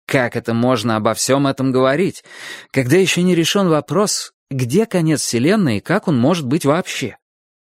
Как это можно обо всем этом говорить, когда еще не решен вопрос, где конец Вселенной и как он может быть вообще?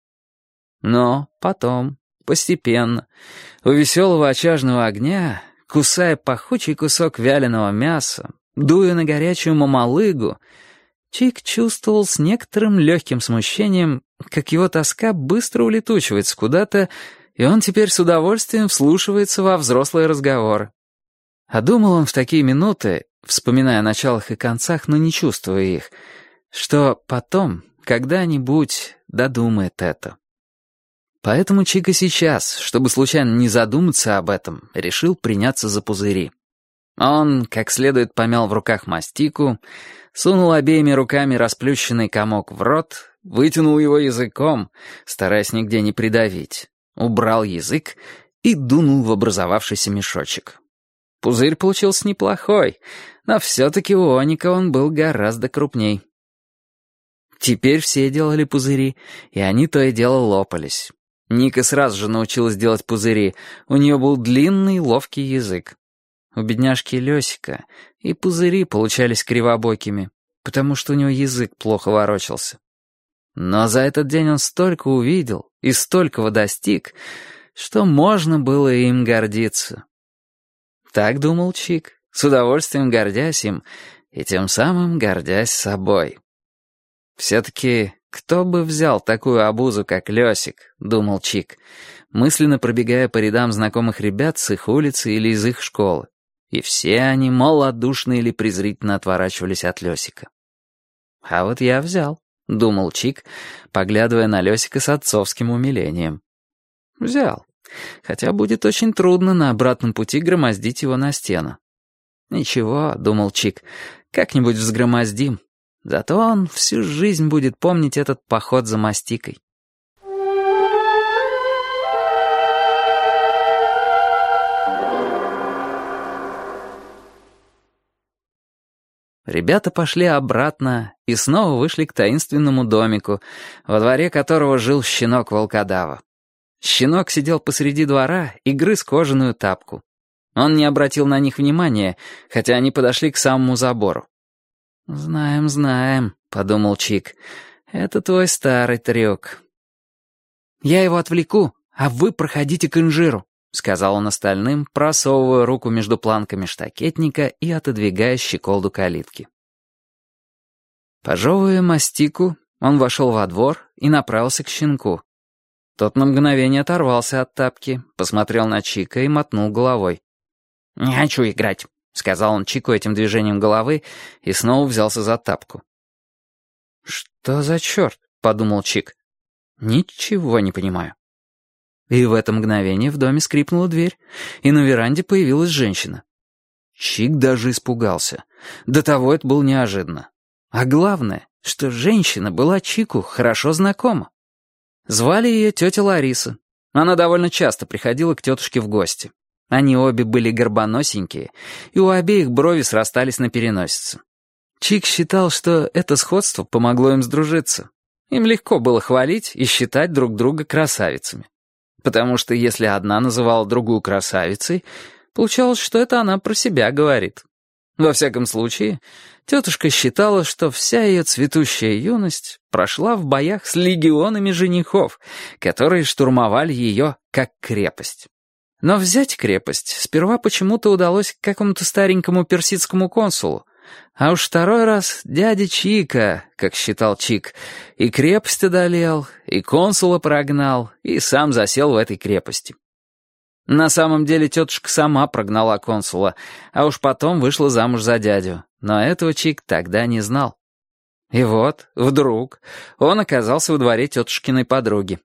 Но потом, постепенно, у веселого очажного огня, кусая пахучий кусок вяленого мяса, дуя на горячую мамалыгу, Чик чувствовал с некоторым легким смущением, как его тоска быстро улетучивается куда-то, и он теперь с удовольствием вслушивается во взрослые разговоры. А думал он в такие минуты, вспоминая о началах и концах, но не чувствуя их, что потом, когда-нибудь, додумает это. Поэтому Чик и сейчас, чтобы случайно не задуматься об этом, решил приняться за пузыри. Он как следует помял в руках мастику, сунул обеими руками расплющенный комок в рот, вытянул его языком, стараясь нигде не придавить, убрал язык и дунул в образовавшийся мешочек. Пузырь получился неплохой, но все-таки у Оника он был гораздо крупней. Теперь все делали пузыри, и они то и дело лопались. Ника сразу же научилась делать пузыри, у нее был длинный ловкий язык. У бедняжки Лёсика и пузыри получались кривобокими, потому что у него язык плохо ворочался. Но за этот день он столько увидел и столького достиг, что можно было им гордиться. Так думал Чик, с удовольствием гордясь им и тем самым гордясь собой. Все-таки кто бы взял такую обузу, как Лёсик, думал Чик, мысленно пробегая по рядам знакомых ребят с их улицы или из их школы. И все они малодушно или презрительно отворачивались от Лёсика. «А вот я взял», — думал Чик, поглядывая на Лёсика с отцовским умилением. «Взял. Хотя будет очень трудно на обратном пути громоздить его на стену. Ничего, — думал Чик, — как-нибудь взгромоздим. Зато он всю жизнь будет помнить этот поход за мастикой». Ребята пошли обратно и снова вышли к таинственному домику, во дворе которого жил щенок-волкодава. Щенок сидел посреди двора и грыз кожаную тапку. Он не обратил на них внимания, хотя они подошли к самому забору. «Знаем, знаем», — подумал Чик, — «это твой старый трюк». «Я его отвлеку, а вы проходите к инжиру», — сказал он остальным, просовывая руку между планками штакетника и отодвигая щеколду калитки. Пожевывая мастику, он вошел во двор и направился к щенку. Тот на мгновение оторвался от тапки, посмотрел на Чика и мотнул головой. «Не хочу играть», — сказал он Чику этим движением головы и снова взялся за тапку. «Что за черт?» — подумал Чик. «Ничего не понимаю». И в это мгновение в доме скрипнула дверь, и на веранде появилась женщина. Чик даже испугался. До того это было неожиданно. А главное, что женщина была Чику хорошо знакома. Звали ее тетя Лариса. Она довольно часто приходила к тетушке в гости. Они обе были горбоносенькие, и у обеих брови срастались на переносице. Чик считал, что это сходство помогло им сдружиться. Им легко было хвалить и считать друг друга красавицами. Потому что если одна называла другую красавицей, получалось, что это она про себя говорит. Во всяком случае, тетушка считала, что вся ее цветущая юность прошла в боях с легионами женихов, которые штурмовали ее как крепость. Но взять крепость сперва почему-то удалось какому-то старенькому персидскому консулу, а уж второй раз дядя Чика, как считал Чик, и крепость одолел, и консула прогнал, и сам засел в этой крепости. На самом деле тетушка сама прогнала консула, а уж потом вышла замуж за дядю, но этого Чик тогда не знал. И вот, вдруг, он оказался во дворе тетушкиной подруги.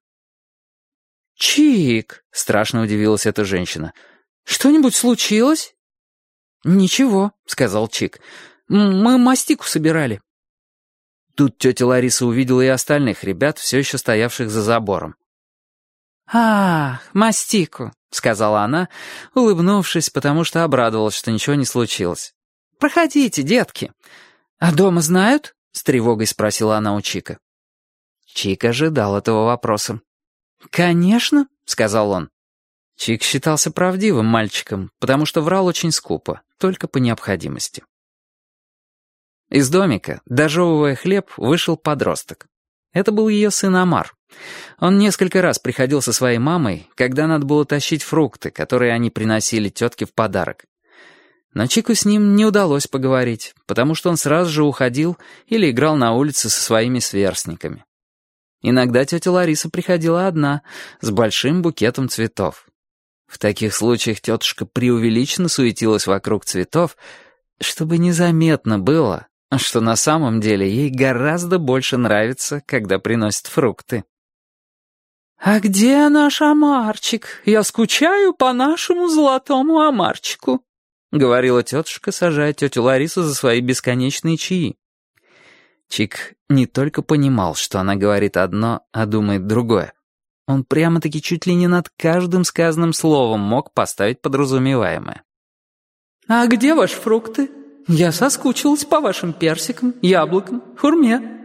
«Чик!» — страшно удивилась эта женщина. «Что-нибудь случилось?» «Ничего», — сказал Чик. «Мы мастику собирали». Тут тетя Лариса увидела и остальных ребят, все еще стоявших за забором. «Ах, мастику», — сказала она, улыбнувшись, потому что обрадовалась, что ничего не случилось. «Проходите, детки». «А дома знают?» — с тревогой спросила она у Чика. Чик ожидал этого вопроса. «Конечно», — сказал он. Чик считался правдивым мальчиком, потому что врал очень скупо. только по необходимости. Из домика, дожевывая хлеб, вышел подросток. Это был ее сын Омар. Он несколько раз приходил со своей мамой, когда надо было тащить фрукты, которые они приносили тетке в подарок. Но Чику с ним не удалось поговорить, потому что он сразу же уходил или играл на улице со своими сверстниками. Иногда тетя Лариса приходила одна, с большим букетом цветов. В таких случаях тетушка преувеличенно суетилась вокруг цветов, чтобы незаметно было, что на самом деле ей гораздо больше нравится, когда приносят фрукты. «А где наш Омарчик? Я скучаю по нашему золотому Омарчику», — говорила тетушка, сажая тетю Ларису за свои бесконечные чаи. Чик не только понимал, что она говорит одно, а думает другое. Он прямо-таки чуть ли не над каждым сказанным словом мог поставить подразумеваемое. «А где ваши фрукты? Я соскучилась по вашим персикам, яблокам, хурме».